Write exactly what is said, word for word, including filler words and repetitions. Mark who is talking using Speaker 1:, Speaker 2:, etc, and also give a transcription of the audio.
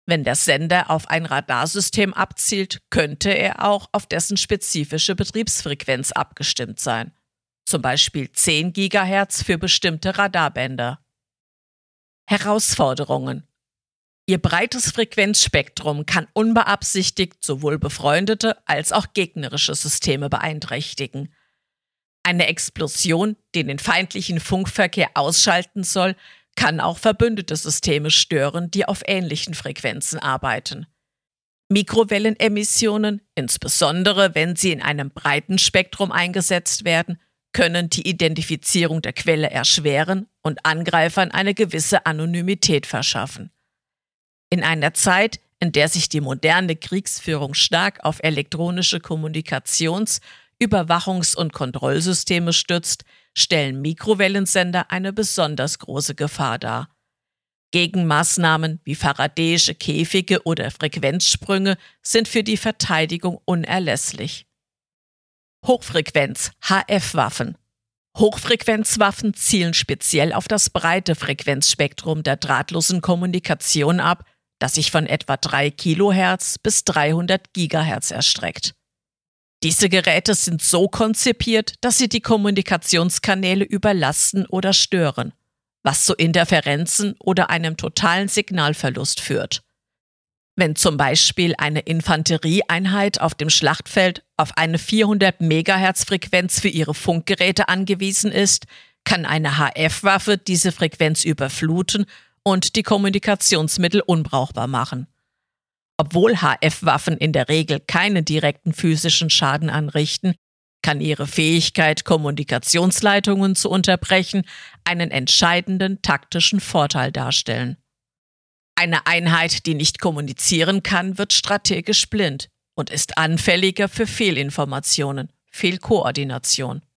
Speaker 1: Wenn der Sender auf ein Radarsystem abzielt, könnte er auch auf dessen spezifische Betriebsfrequenz abgestimmt sein. Zum Beispiel zehn Gigahertz für bestimmte Radarbänder. Herausforderungen: Ihr breites Frequenzspektrum kann unbeabsichtigt sowohl befreundete als auch gegnerische Systeme beeinträchtigen. Eine Explosion, die den feindlichen Funkverkehr ausschalten soll, kann auch verbündete Systeme stören, die auf ähnlichen Frequenzen arbeiten. Mikrowellenemissionen, insbesondere wenn sie in einem breiten Spektrum eingesetzt werden, können die Identifizierung der Quelle erschweren und Angreifern eine gewisse Anonymität verschaffen. In einer Zeit, in der sich die moderne Kriegsführung stark auf elektronische Kommunikations-, Überwachungs- und Kontrollsysteme stützt, stellen Mikrowellensender eine besonders große Gefahr dar. Gegenmaßnahmen wie Faradayische Käfige oder Frequenzsprünge sind für die Verteidigung unerlässlich. Hochfrequenz-H F-Waffen. Hochfrequenzwaffen zielen speziell auf das breite Frequenzspektrum der drahtlosen Kommunikation ab, das sich von etwa drei Kilohertz bis dreihundert Gigahertz erstreckt. Diese Geräte sind so konzipiert, dass sie die Kommunikationskanäle überlasten oder stören, was zu Interferenzen oder einem totalen Signalverlust führt. Wenn zum Beispiel eine Infanterieeinheit auf dem Schlachtfeld auf eine vierhundert Megahertz Frequenz für ihre Funkgeräte angewiesen ist, kann eine H F-Waffe diese Frequenz überfluten und die Kommunikationsmittel unbrauchbar machen. Obwohl H F-Waffen in der Regel keinen direkten physischen Schaden anrichten, kann ihre Fähigkeit, Kommunikationsleitungen zu unterbrechen, einen entscheidenden taktischen Vorteil darstellen. Eine Einheit, die nicht kommunizieren kann, wird strategisch blind und ist anfälliger für Fehlinformationen, Fehlkoordination.